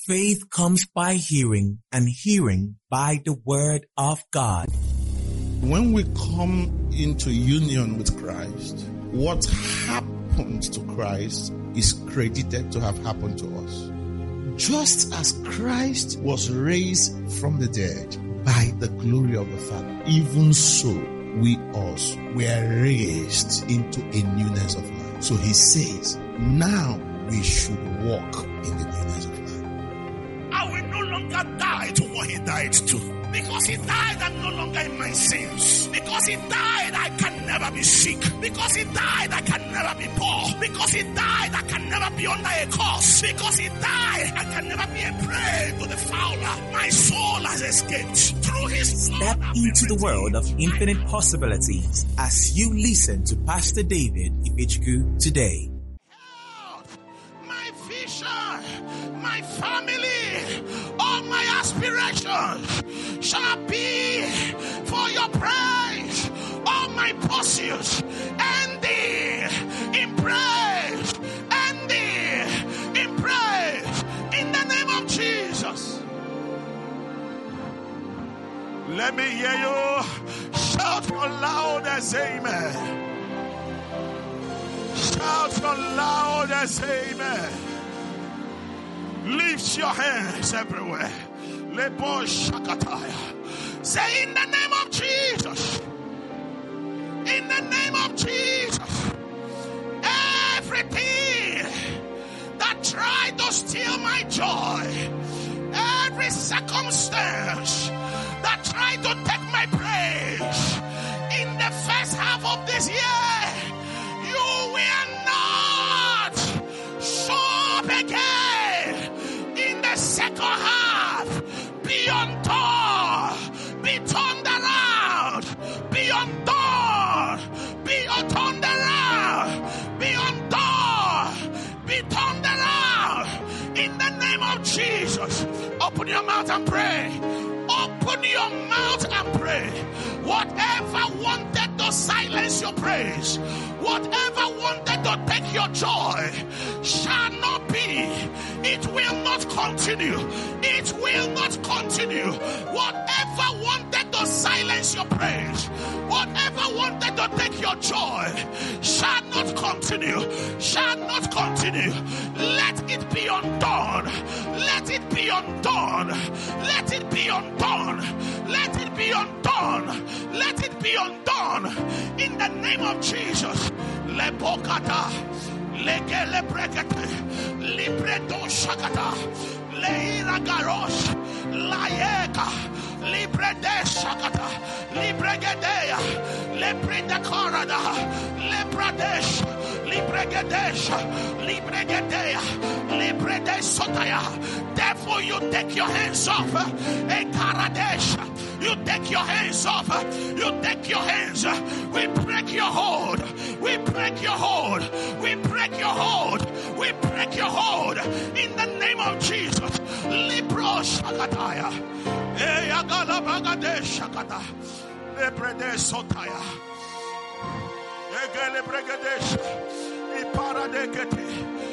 Faith comes by hearing, and hearing by the word of God. When we come into union with Christ, what happens to Christ is credited to have happened to us. Just as Christ was raised from the dead by the glory of the Father, even so we also were raised into a newness of life. So he says, now we should walk in the newness of life. I will no longer die to what he died to. Because he died, I'm no longer in my sins. Because he died, I can never be sick. Because he died, I can never be poor. Because he died, I can never be under a curse. Because he died, I can never be a prey to the fowler. My soul has escaped through his blood. Step into the world of infinite possibilities as you listen to Pastor David Ifechukwu today. My vision, my family, all my aspirations shall be for your praise. All my pursuits ending in praise, ending in praise, in the name of Jesus. Let me hear you shout your loudest amen. Shout your loudest amen. Lift your hands everywhere. Lebo Shakataya. Say, in the name of Jesus. In the name of Jesus. Everything that tried to steal my joy, every circumstance that tried to take my praise in the first half of this year, you will not show up again in the second half. Be undone, be turned around, be undone, be turned around, be undone, be turned around in the name of Jesus. Open your mouth and pray. Open your mouth and pray. Whatever wanted to silence your praise, whatever wanted to take your joy, shall not be. It will not continue. It will not continue. Whatever wanted to silence your praise, whatever wanted to take your joy, shall not continue. Shall not continue. Let it be undone. Let it be undone. Let it be undone. Let it be undone. Let it be undone. In the name of Jesus. Lepokata. Legele brekete. Libredo shakata. Leira garosh. Layeka. Librede shakata. Libregedea. Librede korada. Libradesh. Libregedesh. Libregedea. Librede sotaya. Therefore you take your hands off. Ekaradesh. You take your hands off. You take your hands. We break your hold. We break your hold. We break your hold. We break your hold. In the name of Jesus. Libro shakataya. Eyagala bagade shakata. Lebrede sotaya. Egele bregadesh. Iparadekete.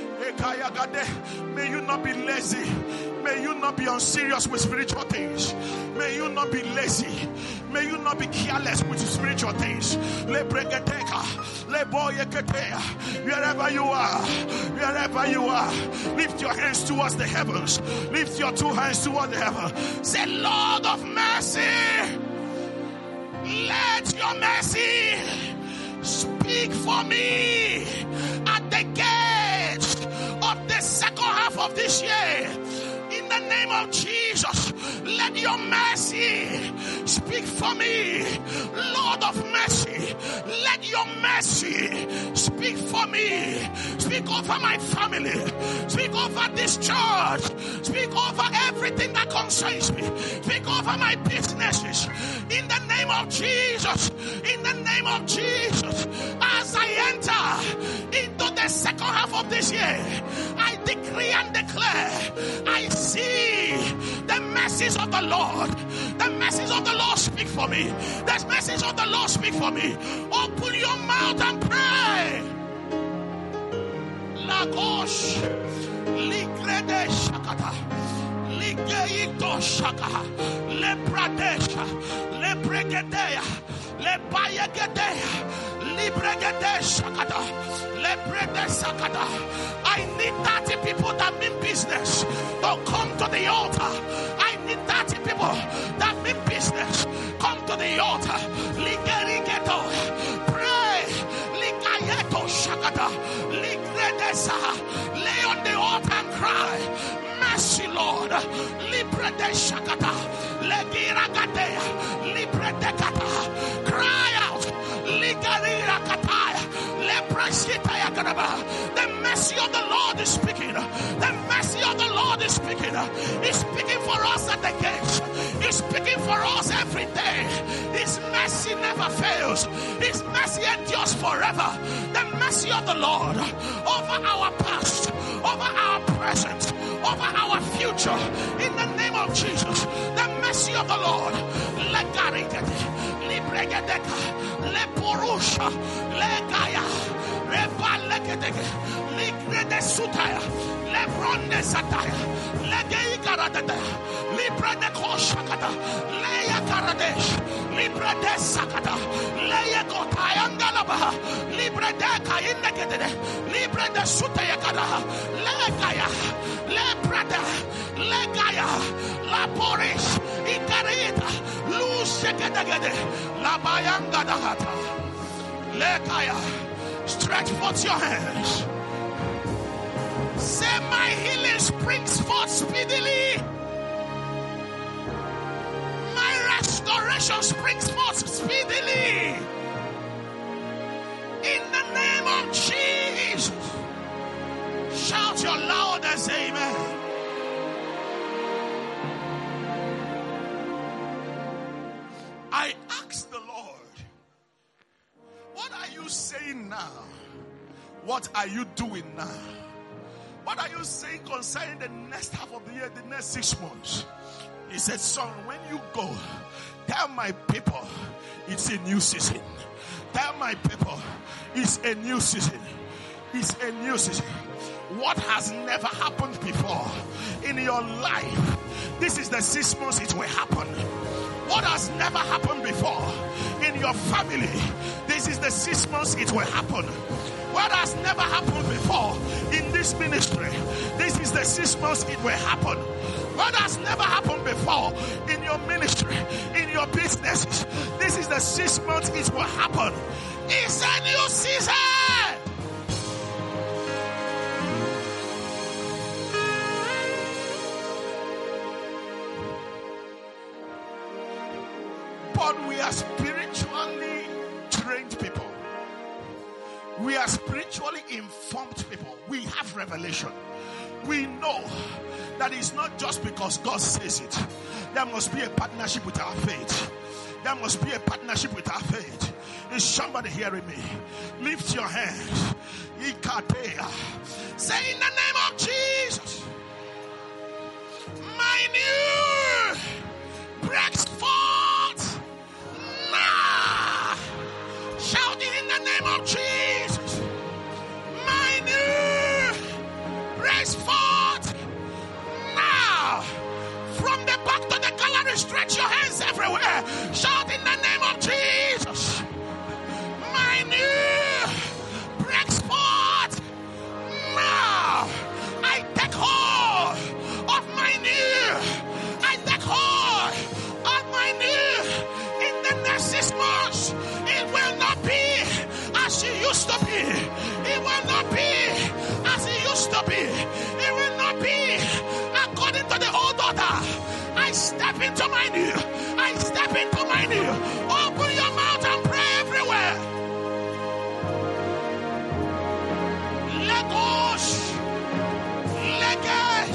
May you not be lazy. May you not be unserious with spiritual things. May you not be lazy. May you not be careless with spiritual things. Wherever you are, wherever you are, lift your hands towards the heavens. Lift your two hands towards the heavens. Say, Lord of mercy, let your mercy speak for me at the gates of the second half of this year. In the name of Jesus, let your mercy speak for me. Lord of mercy, let your mercy speak for me. Speak over my family. Speak over this church. Speak over everything that concerns me. Speak over my businesses. In the name of Jesus. In the name of Jesus. As I enter into the second half of this year, I decree and declare, I see the mercies of the Lord. The mercies of the Lord speak for me. The mercies of the Lord speak for me. Open your mouth and pray. Lagosh, Ligrede Shakata. Shaka, Le Pradesha, Le Bregadea, Le Bayagadea, Libregade Shakada, Le Brede Sakada. I need 30 people that mean business to come to the altar. I need 30 people that mean business. Come to the altar. Ligerigeto. Pray. Ligayeto Shakada. Ligredesa. Lay on the altar and cry. Mercy, Lord. Libre de Shakata. Legiragadea. Libre de Kata. Cry out. Ligarira Kataya. The mercy of the Lord is speaking. The mercy of the Lord is speaking. He's speaking for us at the gates. He's speaking for us every day. His mercy never fails. His mercy endures forever. The mercy of the Lord over our past, over our present, over our future. In the name of Jesus, the mercy of the Lord. Libregadeka, Lepurusha, Legaya, Rebalekadeke, Ligrede Sutaya, Lebronde Sataya, Legei Karadada, Libre de Koshakata, Leia Karadesh, Libre de Sakata, Leia Kotayangalabaha, Libre de Kaindekede, Libre de Sutayakada, Legaya, Lebrada, Legaya, Laporish, Ikarita, Lusekadegede, Labayangadahata, Legaya. Stretch forth your hands. Say, my healing springs forth speedily. My restoration springs forth speedily. In the name of Jesus. Shout your loudest amen. I asked the Lord, what are you saying now? What are you doing now? What are you saying concerning the next half of the year, the next 6 months? He said, son, when you go, tell my people it's a new season. Tell my people it's a new season. It's a new season. What has never happened before in your life, this is the 6 months it will happen. What has never happened before in your family, this is the 6 months it will happen. What has never happened before in this ministry, this is the 6 months it will happen. What has never happened before in your ministry, in your businesses, this is the 6 months it will happen. It's a new season. But we are spiritually trained people. We are spiritually informed people. We have revelation. We know that it's not just because God says it. There must be a partnership with our faith. There must be a partnership with our faith. Is somebody hearing me? Lift your hands. Say in the name of Jesus, my new breaks forth now. Shout it in the name of Jesus. My new breaks forth now. From the back to the gallery, stretch your hands everywhere. Shout in the name of Jesus. My new breaks forth now. I take hold of my new. I take hold of my new. In the next 6 months, it will not be as it used to be. It will not be as it used to be. It will not be according to the old order. I step into my new. I step into my new. Open your mouth and pray everywhere. Legos. Leges.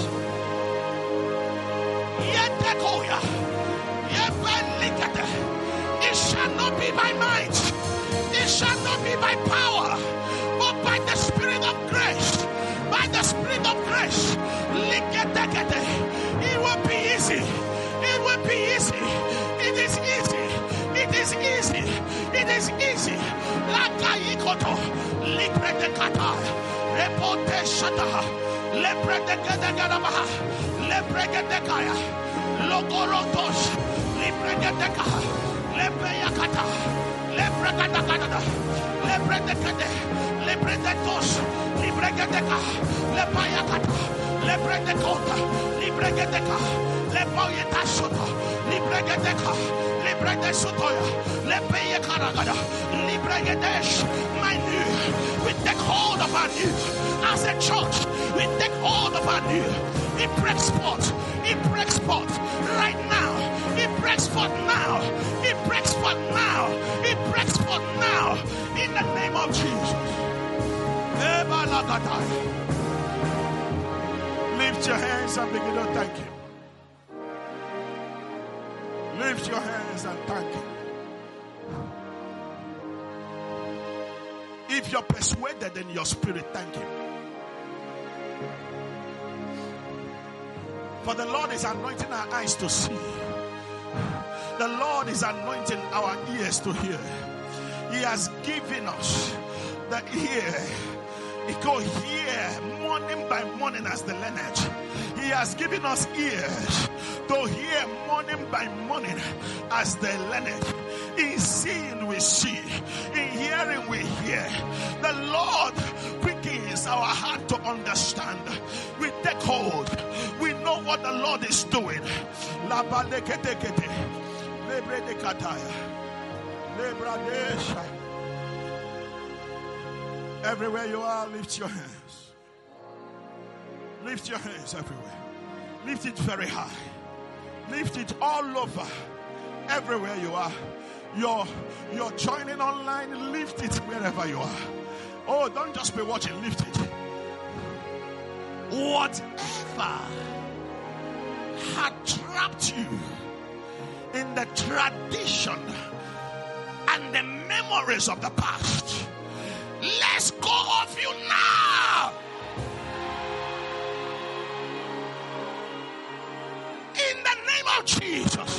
Yetekoya. Yebelikete. It shall not be by might. It shall not be by power. But by the Spirit of grace. By the Spirit of grace. Liketekete. It will be easy. It will be easy. It is easy. It is easy. It is easy. Lakaikoto. Libredekata. Repote shata. Lebredekadegarabaha. Lebredekaya. Logorotos, Libregateka, Lebreakata, Lebregatakata, Lebredekade, Lebredetos, Libregateka, Lebayakata, Lebredekota, Libregateka, Leboyetasoto, Libregateka, Libredesotoya, Lebayakaragada, Libregadesh, my new, we take hold of our new, as a church, we take hold of our new, it breaks forth. It breaks forth right now. It breaks forth now. It breaks forth now. It breaks forth now. In the name of Jesus. Lift your hands and begin to thank Him. Lift your hands and thank Him. If you're persuaded in your spirit, thank Him. For the Lord is anointing our eyes to see. The Lord is anointing our ears to hear. He has given us the ear. He go hear morning by morning as the lineage. He has given us ears to hear morning by morning as the lineage. In seeing we see, in hearing we hear. The Lord quickens our heart to understand. We take hold. We know what the Lord is doing. Everywhere you are, lift your hands. Lift your hands everywhere. Lift it very high. Lift it all over. Everywhere you are. You're joining online. Lift it wherever you are. Oh, don't just be watching. Lift it. Whatever had trapped you in the tradition and the memories of the past, let's go of you now. In the name of Jesus.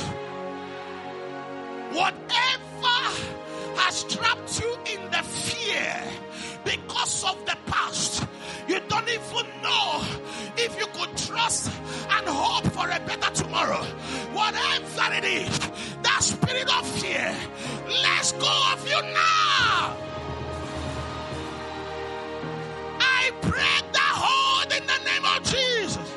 Whatever has trapped you in the fear because of the past, you don't even know if you could trust and hope for a better tomorrow. Whatever it is, that spirit of fear, let's go of you now. I break the hold in the name of Jesus.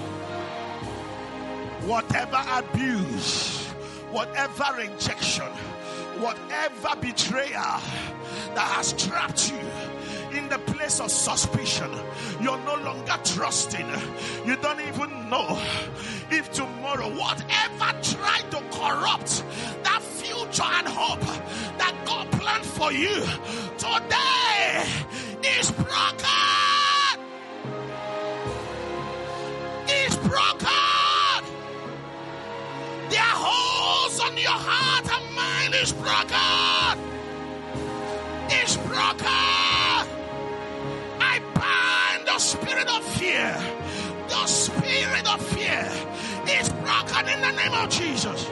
Whatever abuse, whatever rejection, whatever betrayal that has trapped you in the place of suspicion, you're no longer trusting. You don't even know if tomorrow, whatever tried to corrupt that future and hope that God planned for you, today is broken. It's broken. There are holes on your heart and mind. Is broken. It's broken. I bind the spirit of fear. The spirit of fear is broken in the name of Jesus.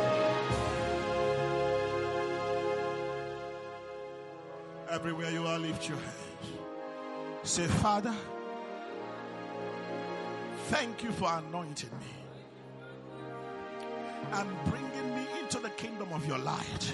Everywhere you are, lift your hands. Say, Father, thank you for anointing me and bringing me into the kingdom of your light.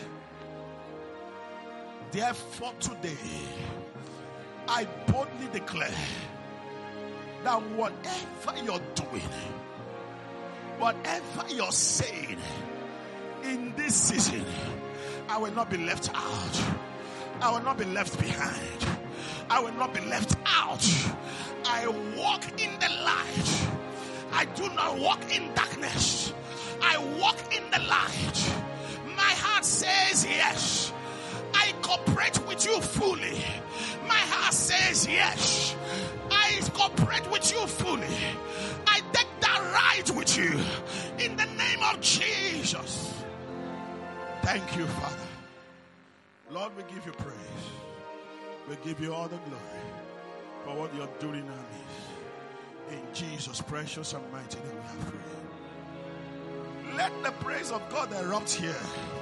Therefore today, I boldly declare that whatever you're doing, whatever you're saying in this season, I will not be left out. I will not be left behind. I will not be left out. I walk in the light. I do not walk in darkness. I walk in the light. My heart says yes. I cooperate with you fully. My heart says yes. I cooperate with you fully. I take that ride with you in the name of Jesus. Thank you, Father. Lord, we give you praise. We give you all the glory for what you're doing in our midst. In Jesus' precious and mighty name we have prayed. Let the praise of God erupt here.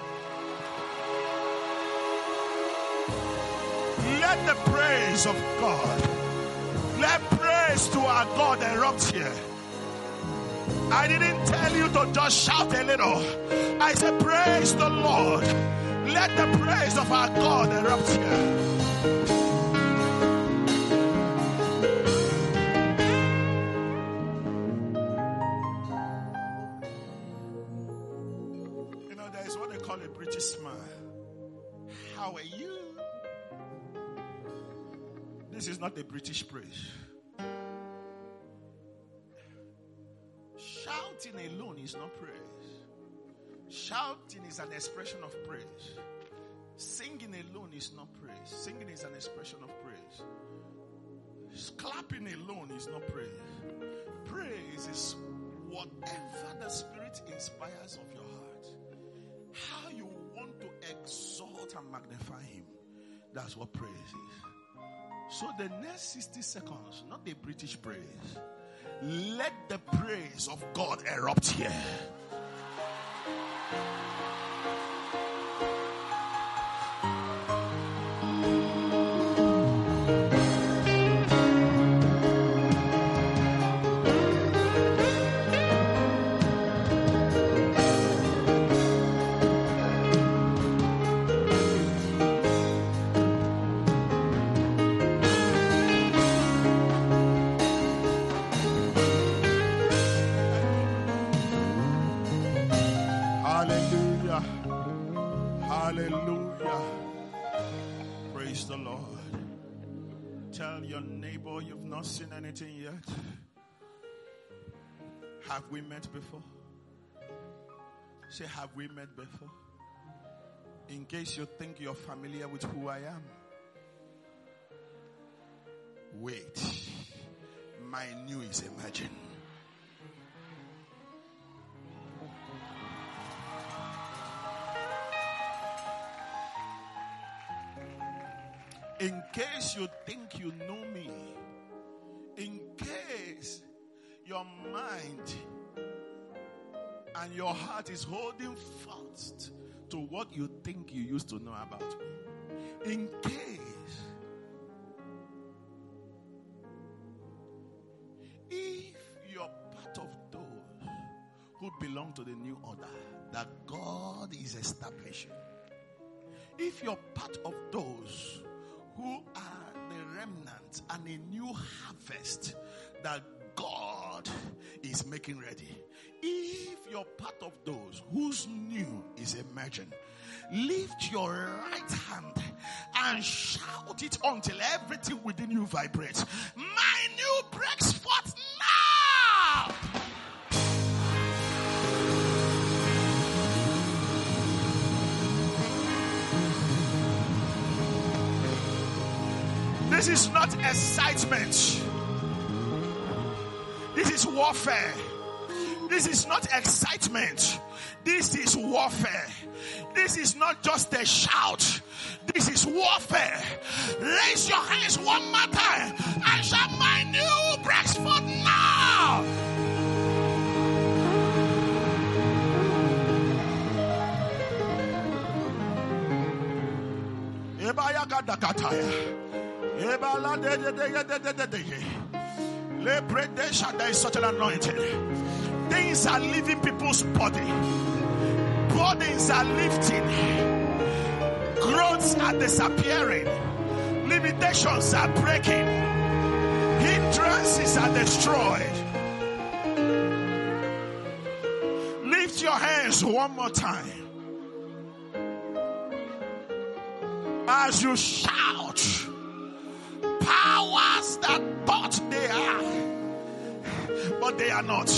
Let the praise of God, let praise to our God erupt here. I didn't tell you to just shout a little. I said, praise the Lord. Let the praise of our God erupt here. You know, there is what they call a British smile. How are you? This is not a British praise. Shouting alone is not praise. Shouting is an expression of praise. Singing alone is not praise. Singing is an expression of praise. Clapping alone is not praise. Praise is whatever the Spirit inspires of your heart. How you want to exalt and magnify Him. That's what praise is. So the next 60 seconds, not the British praise. Let the praise of God erupt here. Hallelujah. Praise the Lord. Tell your neighbor you've not seen anything yet. Have we met before? Say, have we met before? In case you think you're familiar with who I am. Wait. My new is emerging. In case you think you know me, in case your mind and your heart is holding fast to what you think you used to know about me, in case, if you're part of those who belong to the new order that God is establishing, if you're part of those who are the remnant and a new harvest that God is making ready. If you're part of those whose new is emerging, lift your right hand and shout it until everything within you vibrates. My new breaks forth now! This is not excitement. This is warfare. This is not excitement. This is warfare. This is not just a shout. This is warfare. Raise your hands one more time and shout, my new breaks forth now. There is such an anointing. Things are leaving people's body. Bodies are lifting. Growths are disappearing. Limitations are breaking. Hindrances are destroyed. Lift your hands one more time. As you shout, powers that thought they are, but they are not.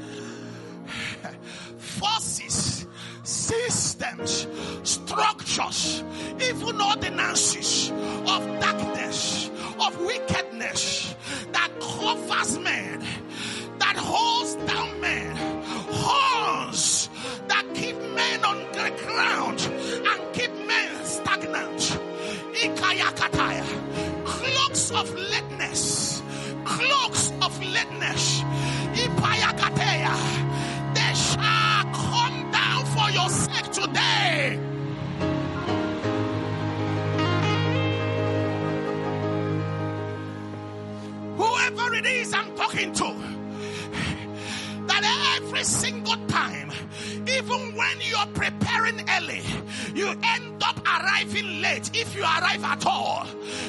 Forces, systems, structures, even ordinances of darkness, of wickedness that covers men, that holds down men, horns that keep men on the ground and keep men stagnant. Ikayakataya, cloaks of lateness, cloaks of lateness. Ipayakateya. They shall come down for your sake today. Whoever it is I'm talking to, that every single time, even when you're preparing early, you end up arriving late if you arrive at all.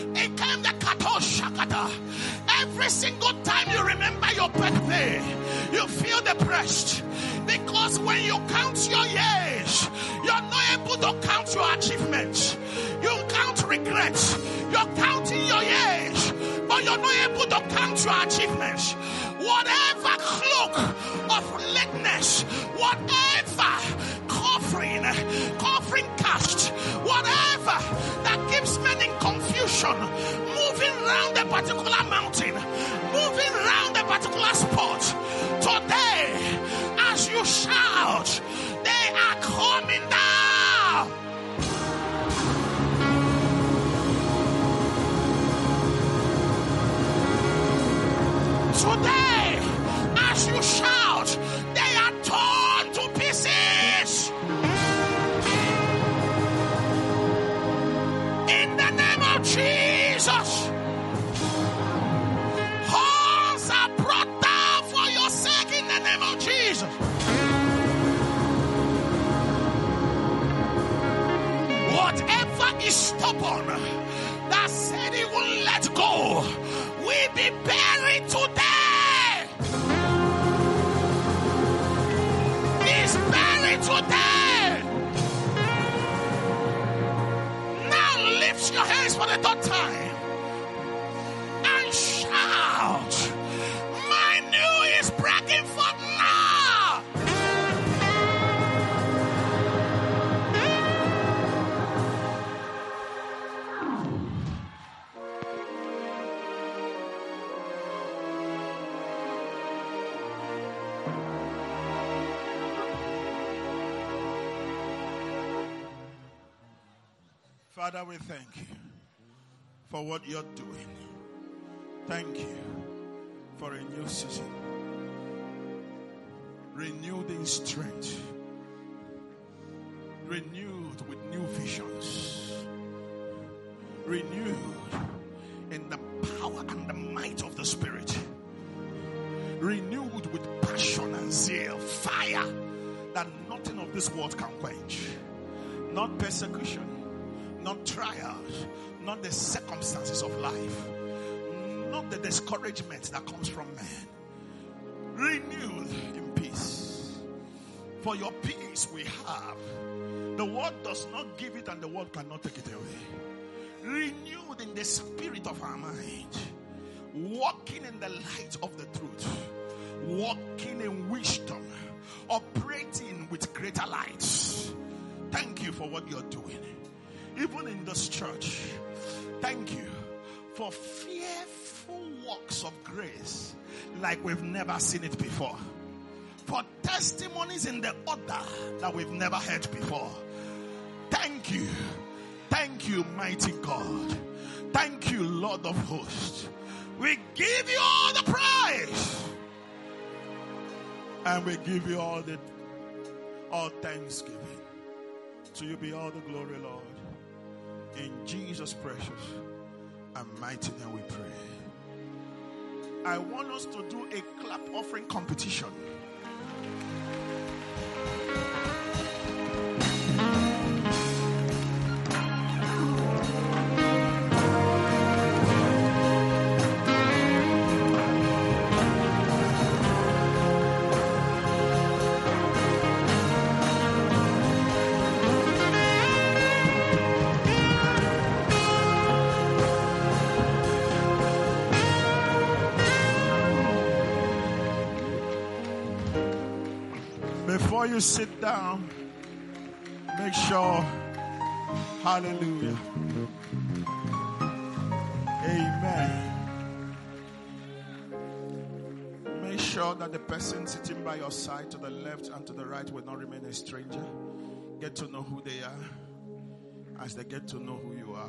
Every single time you remember your birthday, you feel depressed. Because when you count your years, you're not able to count your achievements. You count regrets. You're counting your years, but you're not able to count your achievements. Whatever cloak of lateness, whatever covering cast, whatever that gives men in confusion, moving around a particular mountain, moving around a particular spot, today, as you shout, they are coming down. Today, as you shout, they are torn to pieces. In the name of Jesus, horns are brought down for your sake in the name of Jesus. Whatever is stubborn that said it won't let go will be buried today. It's buried today. Now lift your hands for the third time and shout, my new is breaking forth now. Father, we thank you for what you're doing. Thank you for a new season. Renewed in strength. Renewed with new visions. Renewed in the power and the might of the Spirit. Renewed with passion and zeal. Fire that nothing of this world can quench. Not persecution. Not trials, not the circumstances of life, not the discouragement that comes from man. Renewed in peace. For your peace we have. The world does not give it and the world cannot take it away. Renewed in the spirit of our mind. Walking in the light of the truth. Walking in wisdom. Operating with greater lights. Thank you for what you're doing. Even in this church, thank you for fearful works of grace like we've never seen it before. For testimonies in the order that we've never heard before. Thank you. Thank you, mighty God. Thank you, Lord of hosts. We give you all the praise. And we give you all thanksgiving. To you be all the glory, Lord. In Jesus' precious and mighty name we pray. I want us to do a clap offering competition. Before you sit down, make sure, hallelujah, amen. Make sure that the person sitting by your side to the left and to the right will not remain a stranger. Get to know who they are as they get to know who you are.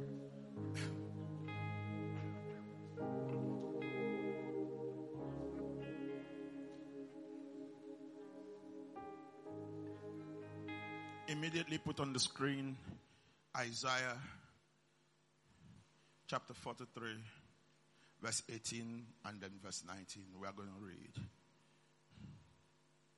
Immediately put on the screen Isaiah chapter 43, verse 18 and then verse 19. We are going to read.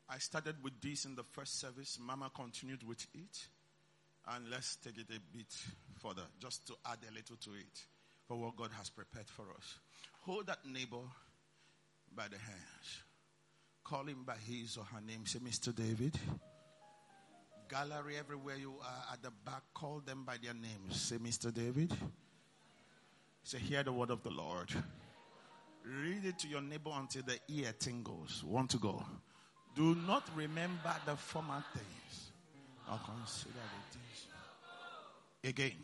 I started with this in the first service. Mama continued with it. And let's take it a bit further, just to add a little to it for what God has prepared for us. Hold that neighbor by the hands. Call him by his or her name. Say, Mr. David. Gallery, everywhere you are at the back, call them by their names. Say, Mr. David. Say, hear the word of the Lord. Read it to your neighbor until the ear tingles. Want to go? Do not remember the former things. I'll consider the things. Again.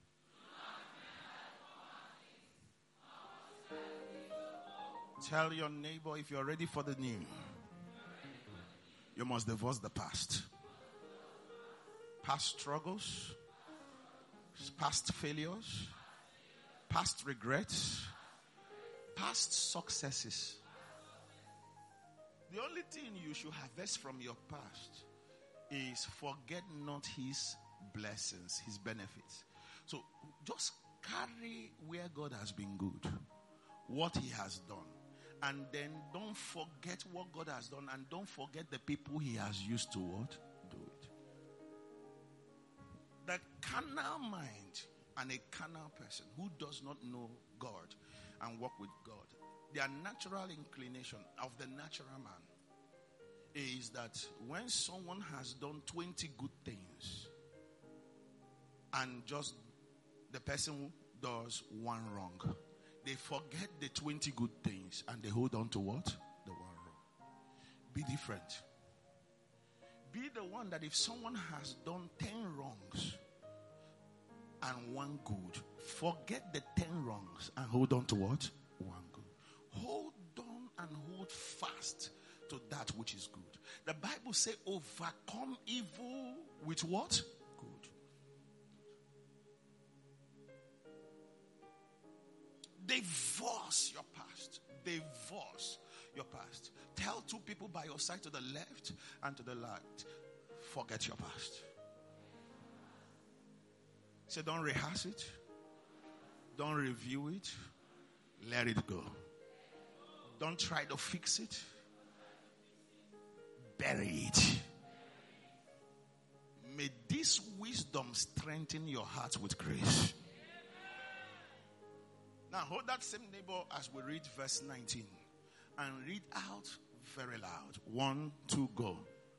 Tell your neighbor, if you're ready for the new, you must divorce the past. Past struggles, past failures, past regrets, past successes. The only thing you should harvest from your past is forget not his blessings, his benefits. So just carry where God has been good, what he has done. And then don't forget what God has done, and don't forget the people he has used to what? Do it. The carnal mind and a carnal person who does not know God and walk with God, their natural inclination of the natural man is that when someone has done 20 good things and just the person does one wrong, they forget the 20 good things and they hold on to what? The one wrong. Be different. Be the one that if someone has done 10 wrongs and one good, forget the 10 wrongs and hold on to what? One good. Hold on and hold fast to that which is good. The Bible says overcome evil with what? Good. Divorce your past. Divorce your past. Tell two people by your side to the left and to the right, forget your past. Say, don't rehearse it. Don't review it. Let it go. Don't try to fix it. Bury it. May this wisdom strengthen your heart with grace. Now hold that same neighbor as we read verse 19 and read out very loud. 1, 2, go.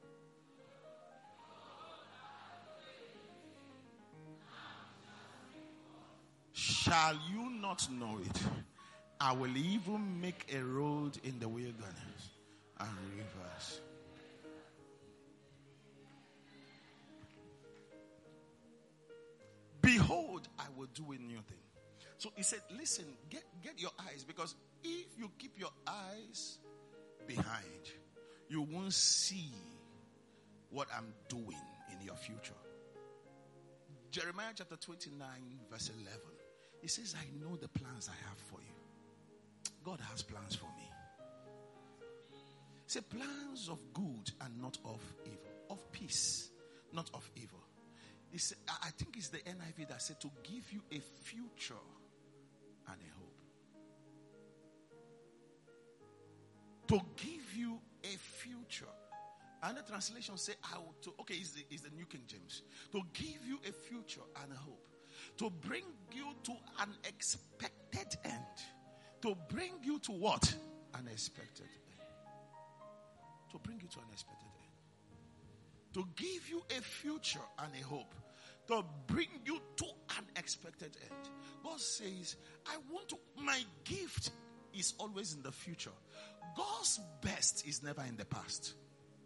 Shall you not know it? I will even make a road in the wilderness and rivers. Behold, I will do a new thing. So he said, listen, get your eyes, because if you keep your eyes behind, you won't see what I'm doing in your future. Jeremiah chapter 29 verse 11. He says, I know the plans I have for you. God has plans for me. He said, plans of good and not of evil. Of peace, not of evil. He said, I think it's the NIV that said to give you a future and a hope. To give you a future. And the translation say, okay, is the New King James. To give you a future and a hope. To bring you to an expected end. To bring you to what? An expected end. To bring you to an expected end. To give you a future and a hope. To bring you to an expected end. God says, my gift is always in the future. God's best is never in the past.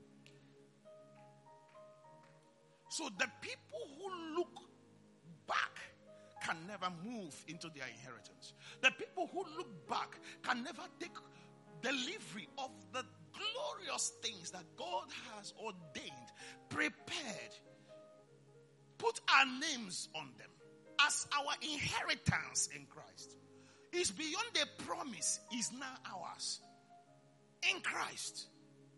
So the people who look back can never move into their inheritance. The people who look back can never take delivery of the glorious things that God has ordained, prepared, put our names on them as our inheritance in Christ. It's beyond the promise, is now ours in Christ.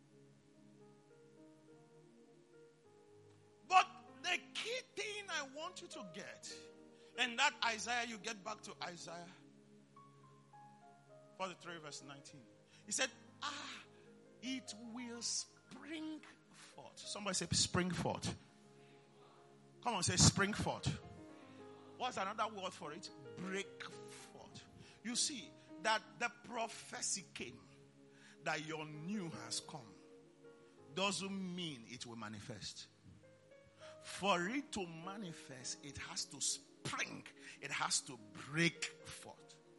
But the key thing I want you to get, and that Isaiah, you get back to Isaiah 43 verse 19. He said, it will spring forth. Somebody say spring forth. Come on, say spring forth. What's another word for it? Break forth. You see that the prophecy came, that your new has come, doesn't mean it will manifest. For it to manifest, it has to spring. It has to break forth.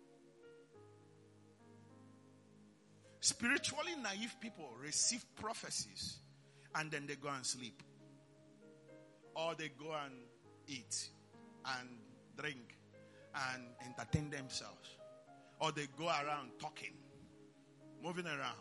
Spiritually naive people receive prophecies and then they go and sleep. Or they go and eat and drink and entertain themselves. Or they go around talking, moving around.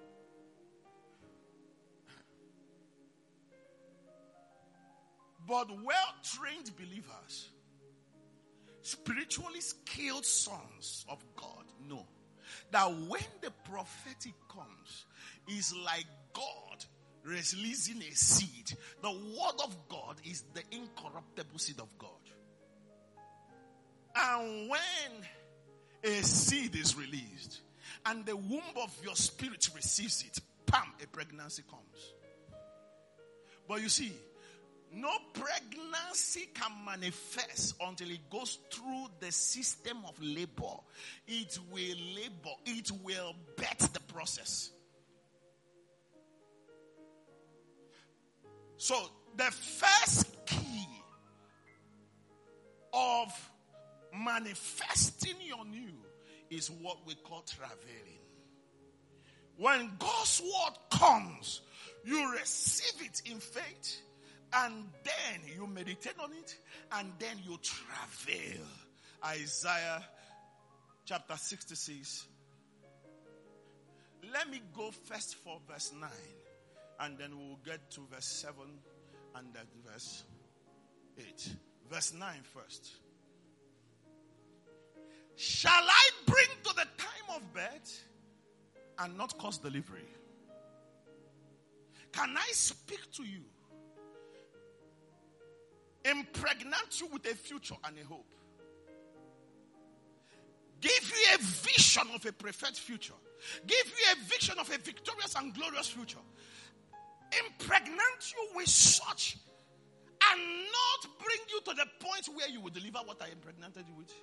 But well-trained believers, spiritually skilled sons of God, know that when the prophetic comes, it's like God releasing a seed. The word of God is the incorruptible seed of God. And when a seed is released and the womb of your spirit receives it, bam, a pregnancy comes. But you see, no pregnancy can manifest until it goes through the system of labor. It will labor. It will birth the process. So the first key of manifesting your new is what we call travailing. When God's word comes, you receive it in faith. And then you meditate on it, and then you travail. Isaiah chapter 66. Let me go first for verse 9, and then we'll get to verse 7 and then verse 8. Verse 9 first. Shall I bring to the time of birth and not cause delivery? Can I speak to you? Impregnate you with a future and a hope. Give you a vision of a perfect future. Give you a vision of a victorious and glorious future. Impregnate you with such and not bring you to the point where you will deliver what I impregnated you with.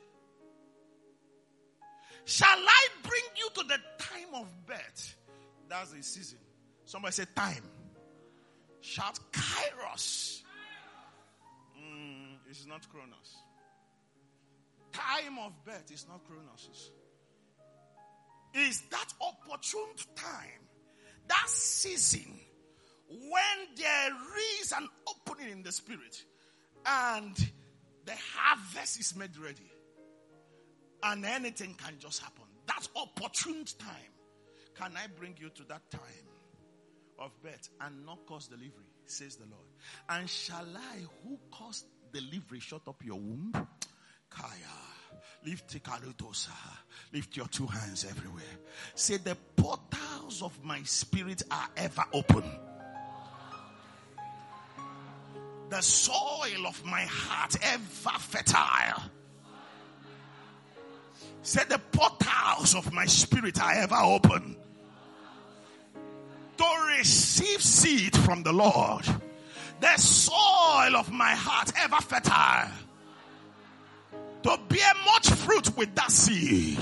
Shall I bring you to the time of birth? That's the season. Somebody say time. Shout Kairos. It's not Chronos. Time of birth is not Chronos. It's that opportune time, that season, when there is an opening in the spirit and the harvest is made ready. And anything can just happen. That opportune time. Can I bring you to that time of birth and not cause delivery, says the Lord. And shall I, who caused delivery, shut up your womb? Kaya. Lift your two hands everywhere. Say, the portals of my spirit are ever open. The soil of my heart ever fertile. Say, the portals of my spirit are ever open to receive seed from the Lord. The soil of my heart ever fertile to bear much fruit with that seed.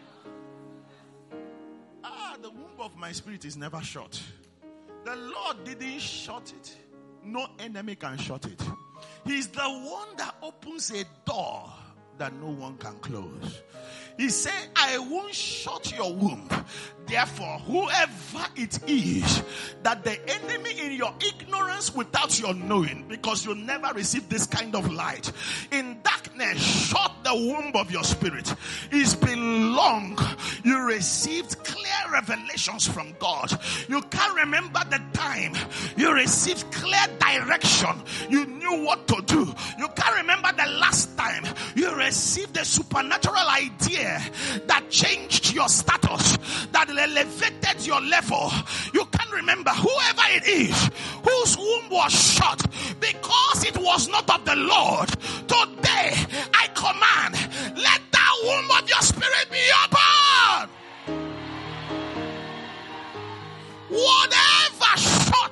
The womb of my spirit is never shut. The Lord didn't shut it. No enemy can shut it. He's the one that opens a door that no one can close. He said, I won't shut your womb. Therefore, whoever it is that the enemy in your ignorance without your knowing, because you never received this kind of light, in darkness, shut the womb of your spirit. It's been long. You received clear revelations from God. You can't remember the time you received clear direction. You knew what to do. You can't remember the last time you received a supernatural idea that changed your status, that elevated your level. You can't remember, whoever it is whose womb was shut because it was not of the Lord. Today I command, let that womb of your spirit be open. Whatever shut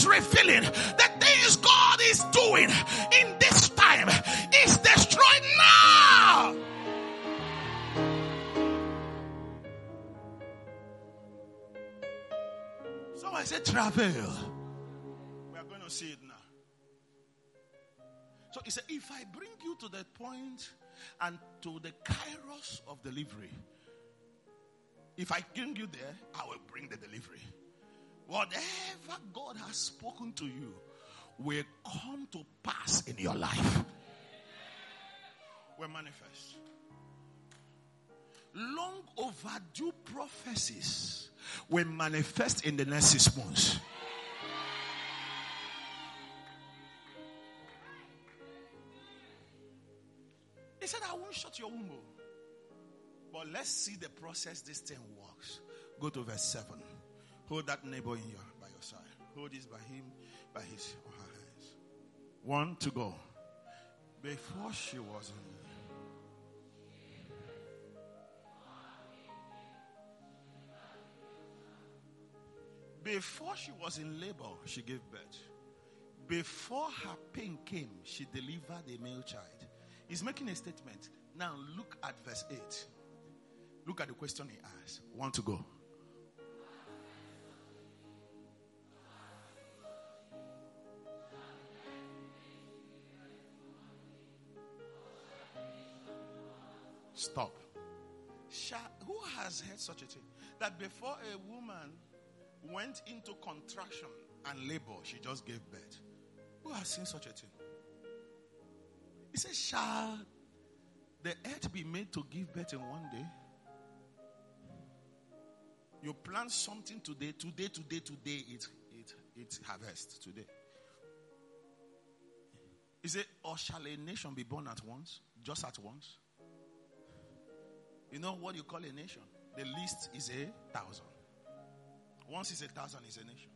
revealing the things God is doing in this time is destroyed now. So I said, travel. We are going to see it now. So he said, if I bring you to the point and to the kairos of delivery, if I bring you there, I will bring the delivery. Whatever God has spoken to you will come to pass in your life. Will manifest. Long overdue prophecies will manifest in the next 6 months. He said, I won't shut your womb. But let's see the process this thing works. Go to verse 7. Hold that neighbor by your side. Hold this by him, by his or her hands. 1 to go. Before she was in labor, she gave birth. Before her pain came, she delivered a male child. He's making a statement. Now look at verse 8. Look at the question he asked. 1 to go. Stop. Who has heard such a thing? That before a woman went into contraction and labor, she just gave birth. Who has seen such a thing? He says, shall the earth be made to give birth in one day? You plant something today, it harvests today. He said, or shall a nation be born at once? Just at once? You know what you call a nation? The least is 1,000. Once is 1,000 is a nation.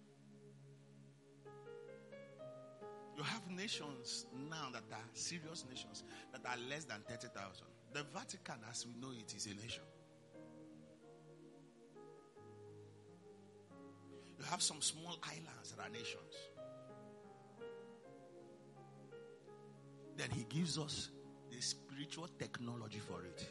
You have nations now that are serious nations that are less than 30,000. The Vatican, as we know it, is a nation. You have some small islands that are nations. Then he gives us the spiritual technology for it.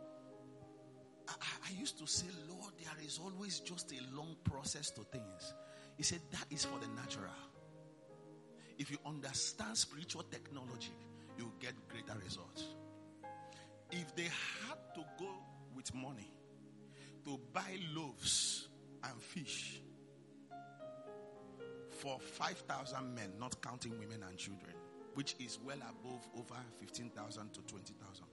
I used to say, Lord, there is always just a long process to things. He said, that is for the natural. If you understand spiritual technology, you will get greater results. If they had to go with money to buy loaves and fish for 5,000 men, not counting women and children, which is well above over 15,000 to 20,000 people.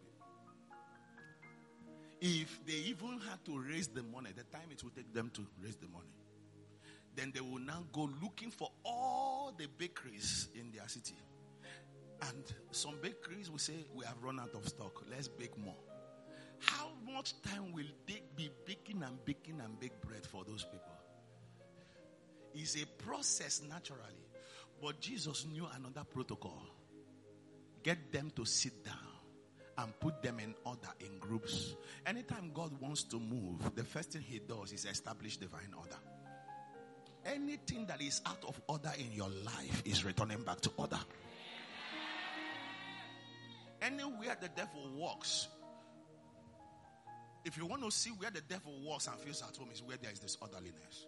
If they even had to raise the money, the time it would take them to raise the money, then they will now go looking for all the bakeries in their city. And some bakeries will say, we have run out of stock. Let's bake more. How much time will they be baking and bake bread for those people? It's a process naturally. But Jesus knew another protocol. Get them to sit down and put them in order in groups. Anytime God wants to move, the first thing he does is establish divine order. Anything that is out of order in your life is returning back to order. Anywhere the devil walks, if you want to see where the devil walks and feels at home, is where there is disorderliness.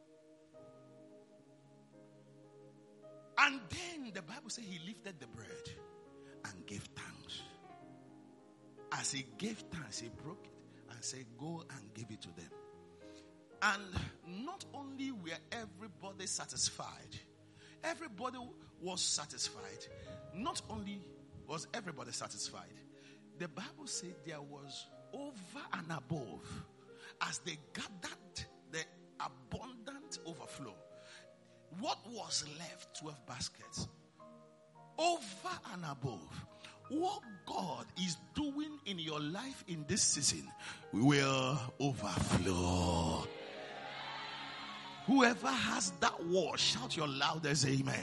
And then the Bible says he lifted the bread and gave thanks. As he gave thanks, he broke it and said, go and give it to them. And not only were everybody satisfied, everybody was satisfied. Not only was everybody satisfied, the Bible said there was over and above. As they gathered the abundant overflow, what was left? 12 baskets. Over and above. What God is doing in your life in this season will overflow. Whoever has that word, shout your loudest amen.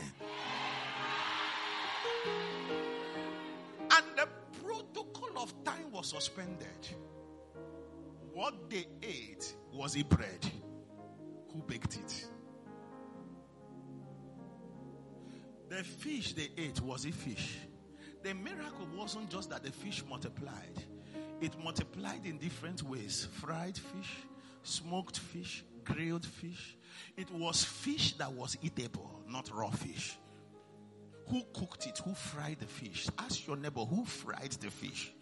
And the protocol of time was suspended. What they ate was a bread. Who baked it? The fish they ate, was it fish? The miracle wasn't just that the fish multiplied. It multiplied in different ways. Fried fish, smoked fish, grilled fish. It was fish that was eatable, not raw fish. Who cooked it? Who fried the fish? Ask your neighbor, who fried the fish?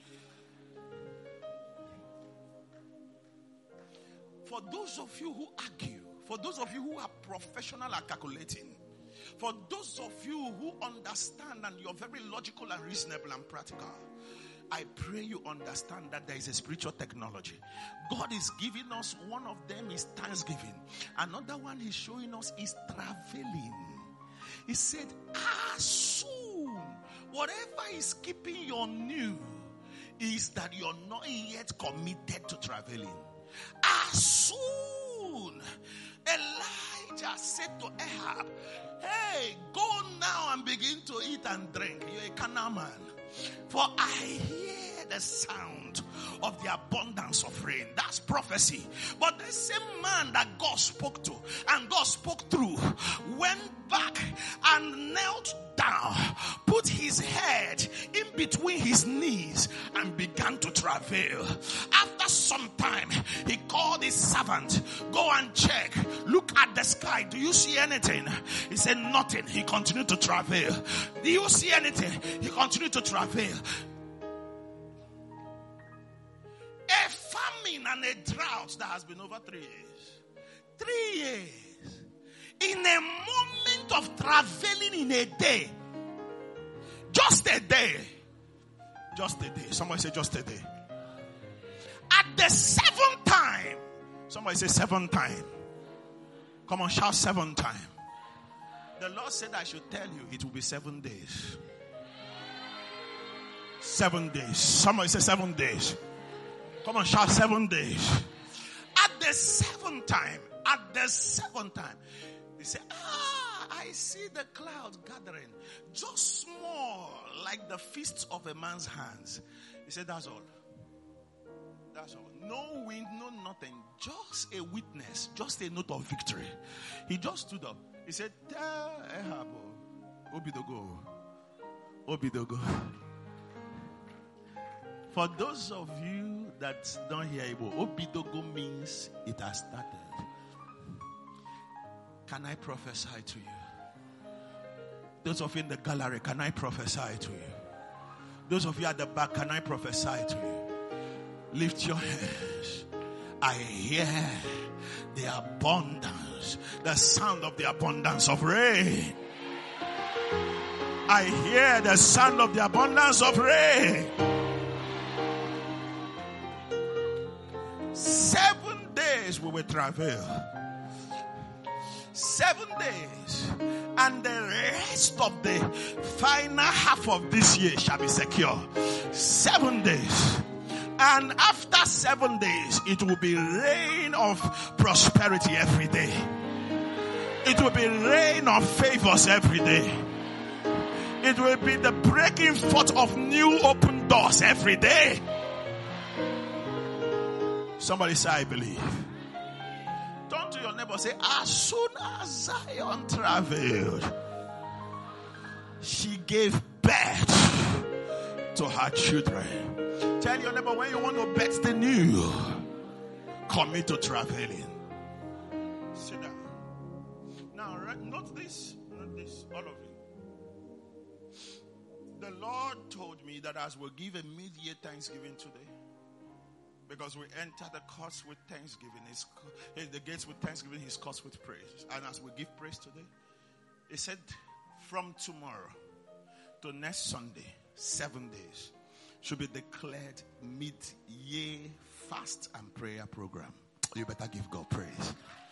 For those of you who argue, for those of you who are professional at calculating, for those of you who understand and you're very logical and reasonable and practical, I pray you understand that there is a spiritual technology. God is giving us, one of them is thanksgiving. Another one he's showing us is traveling. He said, as soon, whatever is keeping you new is that you're not yet committed to traveling. As soon, Elijah said to Ahab, hey, go now and begin to eat and drink. You're a Canaan man. For I hear the sound of the abundance of rain. That's prophecy. But the same man that God spoke to and God spoke through went back and knelt down, put his head in between his knees and began to travail. After some time, he called his servant, go and check, look at the sky, do you see anything? He said nothing. He continued to travail. Do you see anything? He continued to travail. A famine and a drought that has been over 3 years. 3 years. In a moment of traveling in a day. Just a day. Just a day. Somebody say just a day. At the 7th time. Somebody say 7th time. Come on, shout 7th time. The Lord said I should tell you it will be 7 days. 7 days. Somebody say 7 days. Come on, shout 7 days. At the 7th time. At the 7th time. They say, I see the clouds gathering. Just small, like the fists of a man's hands. He said, that's all. That's all. No wind, no nothing. Just a witness. Just a note of victory. He just stood up. He said, tell Ahab, Obidogo. Obidogo. For those of you that don't hear Igbo, Obidogo means it has started. Can I prophesy to you? Those of you in the gallery, can I prophesy to you? Those of you at the back, can I prophesy to you? Lift your hands. I hear the abundance, the sound of the abundance of rain. I hear the sound of the abundance of rain. 7 days we will travel. 7 days, and the rest of the final half of this year shall be secure. 7 days, and after 7 days, it will be rain of prosperity every day. It will be rain of favors every day. It will be the breaking forth of new open doors every day. Somebody say, I believe. Turn to your neighbor, say, as soon as Zion traveled, she gave birth to her children. Tell your neighbor, when you want to birth the new, commit to traveling. Sit down. Now, note this, all of you. The Lord told me that as we give a mid-year Thanksgiving today, because we enter the courts with thanksgiving, the gates with thanksgiving, his courts with praise. And as we give praise today, he said, from tomorrow to next Sunday, 7 days should be declared mid-year fast and prayer program. You better give God praise.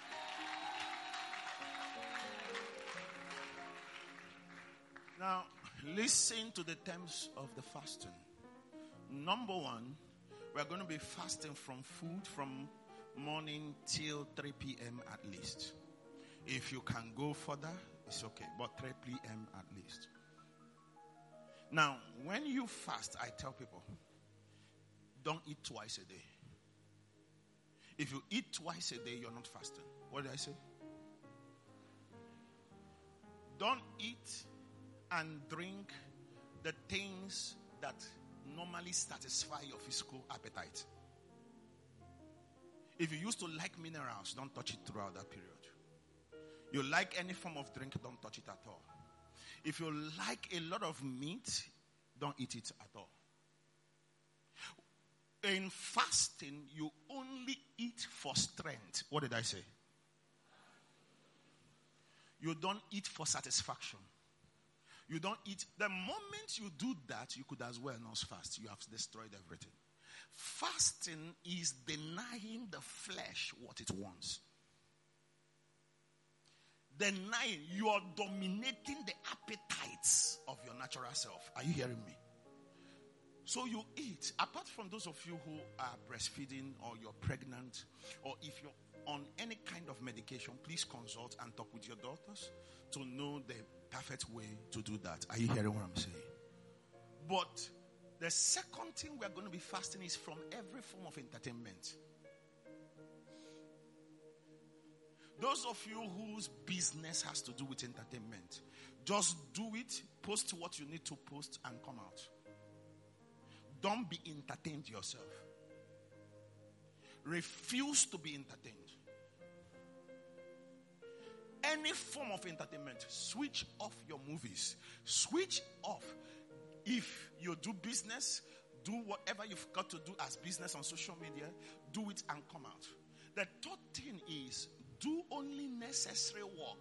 Now, listen to the terms of the fasting. Number one, we're going to be fasting from food from morning till 3 p.m. at least. If you can go further, it's okay. But 3 p.m. at least. Now, when you fast, I tell people, don't eat twice a day. If you eat twice a day, you're not fasting. What did I say? Don't eat and drink the things that normally satisfy your physical appetite. If you used to like minerals, don't touch it throughout that period. You like any form of drink, don't touch it at all. If you like a lot of meat, don't eat it at all. In fasting, you only eat for strength. What did I say? You don't eat for satisfaction. You don't eat. The moment you do that, you could as well not fast. You have destroyed everything. Fasting is denying the flesh what it wants. Denying, you are dominating the appetites of your natural self. Are you hearing me? So you eat. Apart from those of you who are breastfeeding or you're pregnant, or if you're on any kind of medication, please consult and talk with your doctors to know the perfect way to do that. Are you hearing what I'm saying? But the second thing we're going to be fasting is from every form of entertainment. Those of you whose business has to do with entertainment, just do it, post what you need to post and come out. Don't be entertained yourself. Refuse to be entertained. Any form of entertainment, switch off your movies. Switch off. If you do business, do whatever you've got to do as business on social media, do it and come out. The third thing is, do only necessary work.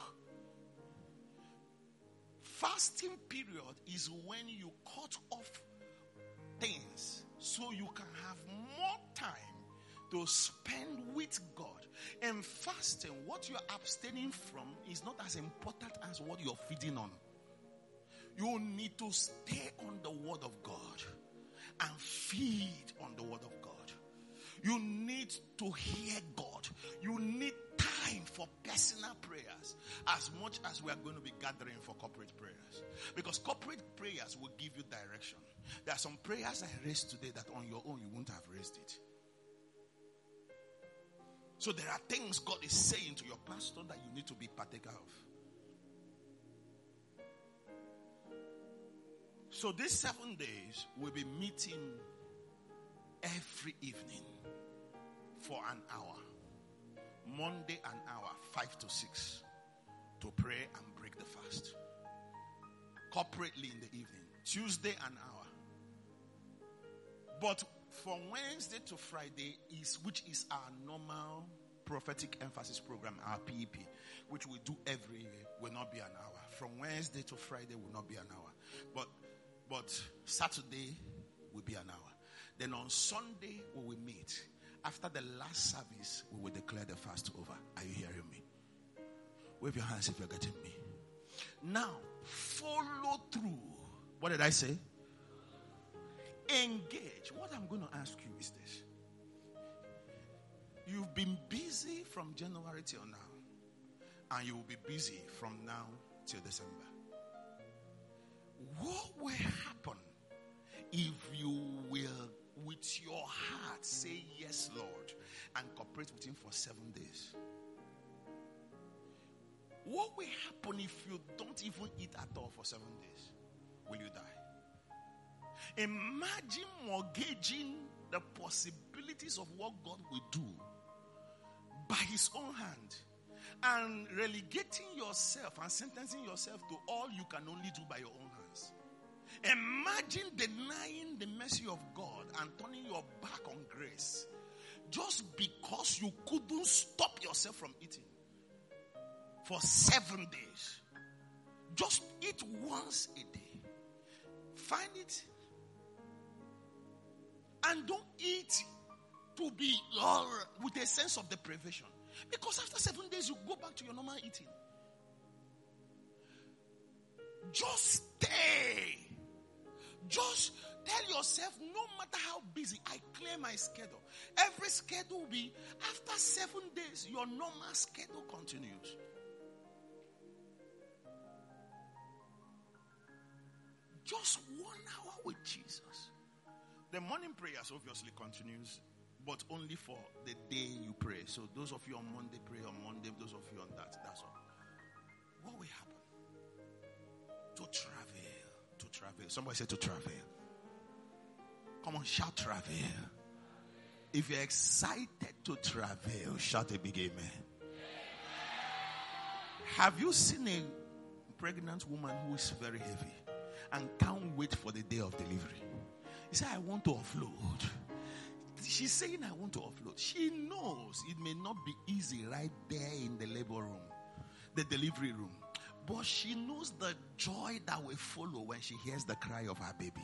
Fasting period is when you cut off things so you can have more time to spend with God. And fasting, what you're abstaining from is not as important as what you're feeding on. You need to stay on the word of God and feed on the word of God. You need to hear God. You need time for personal prayers as much as we are going to be gathering for corporate prayers. Because corporate prayers will give you direction. There are some prayers I raised today that on your own you wouldn't have raised it. So there are things God is saying to your pastor that you need to be partaker of. So these 7 days we'll be meeting every evening for an hour. Monday an hour, 5 to 6, to pray and break the fast. Corporately in the evening. Tuesday an hour. But from Wednesday to Friday which is our normal prophetic emphasis program, our PEP, which we do every year, will not be an hour. From Wednesday to Friday will not be an hour. But Saturday will be an hour. Then on Sunday we will meet. After the last service, we will declare the fast over. Are you hearing me? Wave your hands if you're getting me. Now, follow through. What did I say? Engage. What I'm going to ask you is this. You've been busy from January till now. And you will be busy from now till December. What will happen if you will, with your heart, say yes, Lord, and cooperate with Him for 7 days? What will happen if you don't even eat at all for 7 days? Will you die? Imagine mortgaging the possibilities of what God will do by His own hand and relegating yourself and sentencing yourself to all you can only do by your own hands. Imagine denying the mercy of God and turning your back on grace just because you couldn't stop yourself from eating for 7 days. Just eat once a day. Find it. And don't eat to be with a sense of deprivation. Because after 7 days, you go back to your normal eating. Just stay. Just tell yourself, no matter how busy, I clear my schedule. Every schedule will be, after 7 days, your normal schedule continues. Just 1 hour with Jesus. The morning prayers obviously continues, but only for the day you pray. So those of you on Monday, pray on Monday. Those of you on that, that's all. What will happen? To travel. travel. Somebody say to travel. Come on, shout travel. If you're excited to travel, shout a big amen. Have you seen a pregnant woman who is very heavy and can't wait for the day of delivery? He said, I want to offload. She's saying, I want to offload. She knows it may not be easy right there in the labor room, the delivery room. But she knows the joy that will follow when she hears the cry of her baby.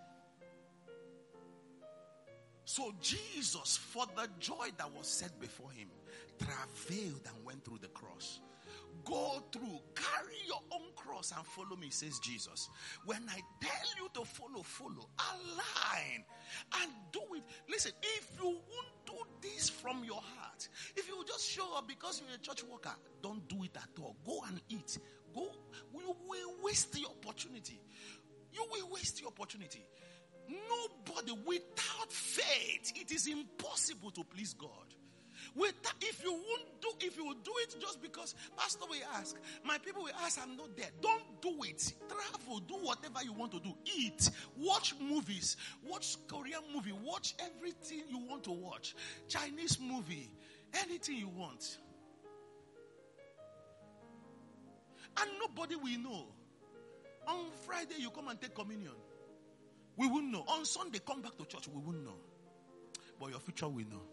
So Jesus, for the joy that was set before him, travailed and went through the cross. Go through, carry your own cross and follow me, says Jesus. When I tell you to follow, align and do it. Listen, if you won't do this from your heart, if you just show up because you're a church worker, don't do it at all. Go and eat. Go. You will waste the opportunity. You will waste the opportunity. Nobody, without faith, it is impossible to please God. If you will do it just because pastor will ask, my people will ask, I'm not there. Don't do it. Travel, do whatever you want to do. Eat, watch movies, watch Korean movie, watch everything you want to watch. Chinese movie, anything you want. And nobody will know. On Friday you come and take communion. We won't know. On Sunday come back to church. We won't know. But your future will know.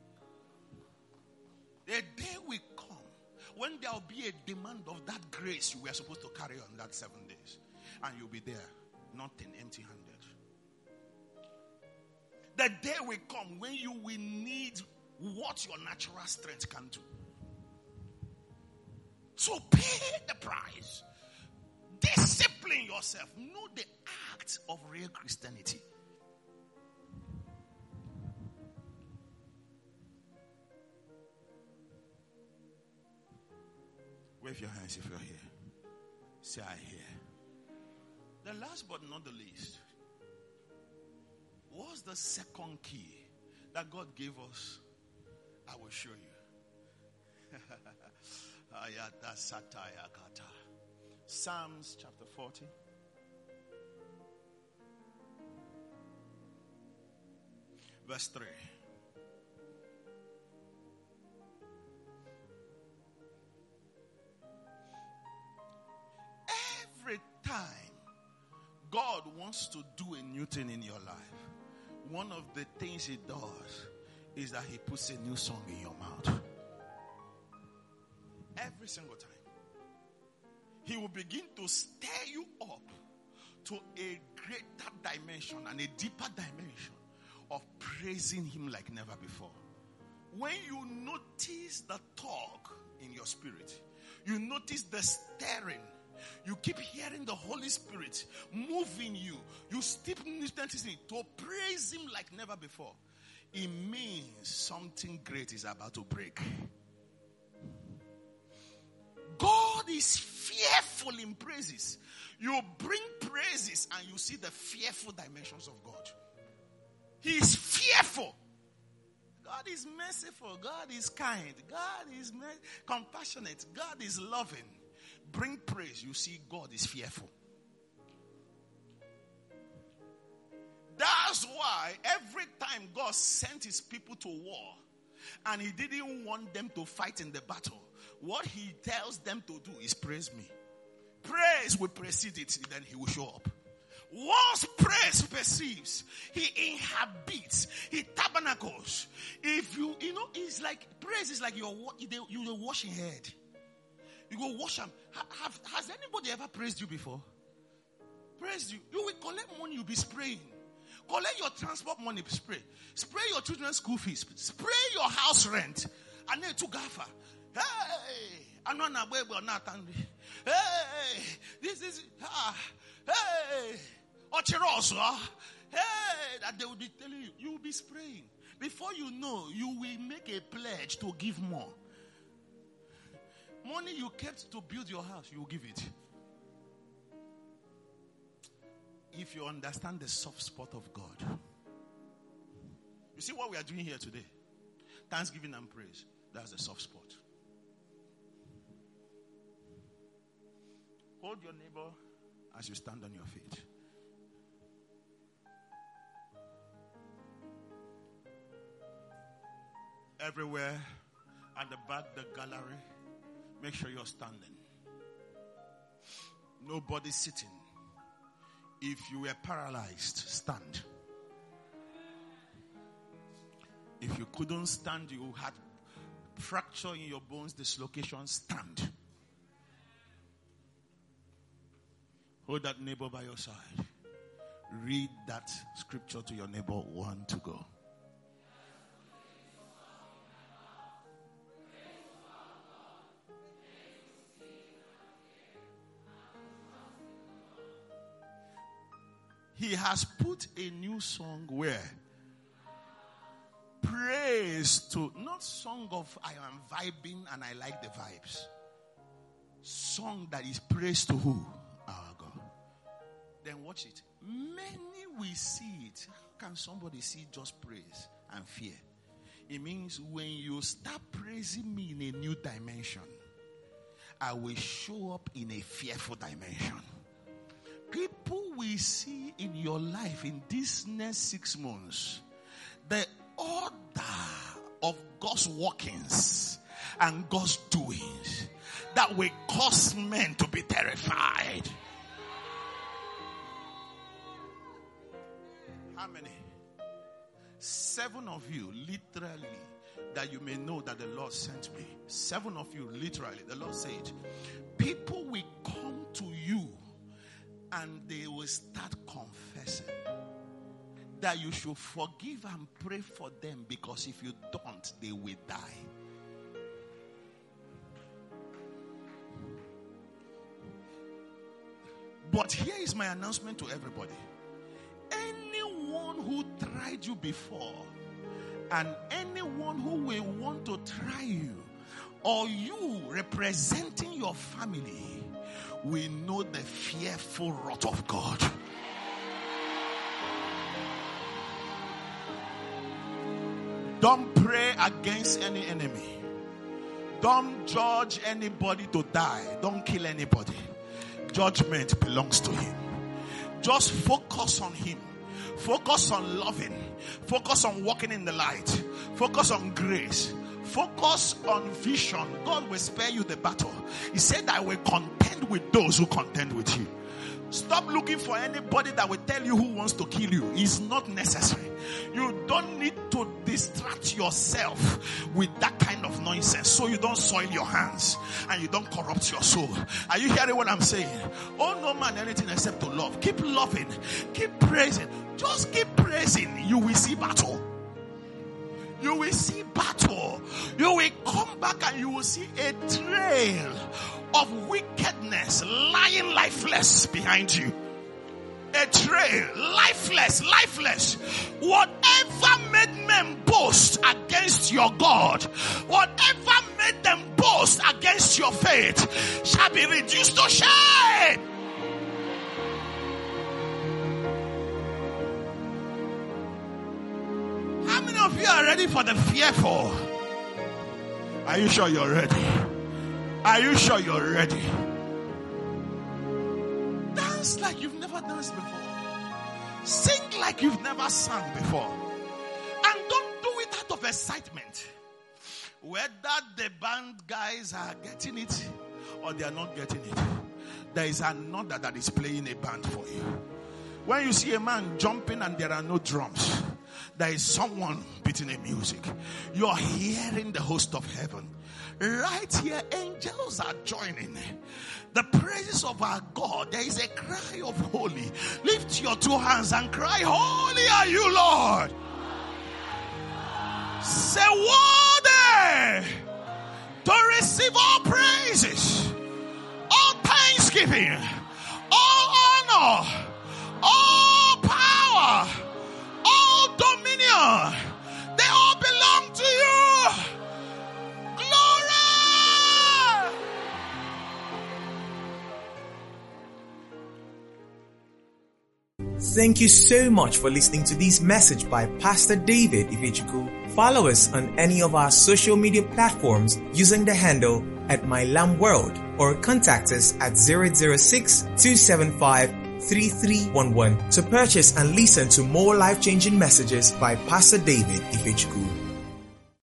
A day will come when there will be a demand of that grace you were supposed to carry on that 7 days. And you'll be there, nothing, empty-handed. The day will come when you will need what your natural strength can do. So pay the price. Discipline yourself. Know the act of real Christianity. Wave your hands if you're here. Say, I hear. The last but not the least, what's the second key that God gave us? I will show you. Psalms chapter 40. Verse 3. Every time God wants to do a new thing in your life, one of the things he does is that he puts a new song in your mouth. Every single time. He will begin to stir you up to a greater dimension and a deeper dimension of praising him like never before. When you notice the talk in your spirit, you notice the stirring, you keep hearing the Holy Spirit moving you, you keep listening to praise him like never before, it means something great is about to break. God is fearful in praises. You bring praises and you see the fearful dimensions of God. He is fearful. God is merciful. God is kind. God is compassionate. God is loving. Bring praise. You see God is fearful. That's why every time God sent his people to war and he didn't want them to fight in the battle, what he tells them to do is praise me. Praise will precede it, then he will show up. Once praise perceives, he inhabits, he tabernacles. If you know, it's like praise is like you're washing head. You go wash them. Has anybody ever praised you before? Praised you. You will collect money, you'll be spraying. Collect your transport money, spray. Spray your children's school fees. Spray your house rent. And then to Gafa. Hey, I'm not hey, this is hey, Ochiroso. Hey, that they will be telling you. You will be spraying. Before you know, you will make a pledge to give more. Money you kept to build your house, you will give it. If you understand the soft spot of God. You see what we are doing here today? Thanksgiving and praise. That's the soft spot. Hold your neighbor as you stand on your feet. Everywhere, at the back, the gallery, make sure you're standing. Nobody sitting. If you were paralyzed, stand. If you couldn't stand, you had fracture in your bones, dislocation, stand. Hold that neighbor by your side. Read that scripture to your neighbor. 1 to go. He has put a new song where? Praise to, not song of I am vibing and I like the vibes. Song that is praise to who? Our God. Then watch it. Many will see it. How can somebody see just praise and fear? It means when you start praising me in a new dimension, I will show up in a fearful dimension. People will see in your life in these next 6 months the order of God's workings and God's doings that will cause men to be terrified. How many? 7 of you, literally, that you may know that the Lord sent me. 7 of you, literally, the Lord said, people will come to you and they will start confessing that you should forgive and pray for them, because if you don't, they will die. But here is my announcement to everybody. Anyone who tried you before, and anyone who will want to try you, or you representing your family, we know the fearful wrath of God. Don't pray against any enemy. Don't judge anybody to die. Don't kill anybody. Judgment belongs to him. Just focus on him. Focus on loving. Focus on walking in the light. Focus on grace. Focus on vision. God will spare you the battle. He said, I will contend with those who contend with you. Stop looking for anybody that will tell you who wants to kill you. It's not necessary. You don't need to distract yourself with that kind of nonsense so you don't soil your hands and you don't corrupt your soul. Are you hearing what I'm saying? Oh, no man anything except to love. Keep loving. Keep praising. Just keep praising. You will see battle. You will see battle. You will come back and you will see a trail of wickedness lying lifeless behind you. A trail, lifeless. Whatever made men boast against your God, whatever made them boast against your faith, shall be reduced to shame. How many of you are ready for the fearful? Are you sure you're ready? Are you sure you're ready? Dance like you've never danced before. Sing like you've never sung before. And don't do it out of excitement. Whether the band guys are getting it or they are not getting it, there is another that is playing a band for you. When you see a man jumping and there are no drums, there is someone beating a music. You're hearing the host of heaven. Right here, angels are joining the praises of our God. There is a cry of holy. Lift your 2 hands and cry, holy are you, Lord. Say, worthy to receive all praises, all thanksgiving, all honor, all power, all dominion. They all belong to you. Glory. Thank you so much for listening to this message by Pastor David Ifechukwu. Follow us on any of our social media platforms using the handle @MyLambWorld, or contact us at 006-275-3311 to purchase and listen to more life-changing messages by Pastor David Ifechukwu.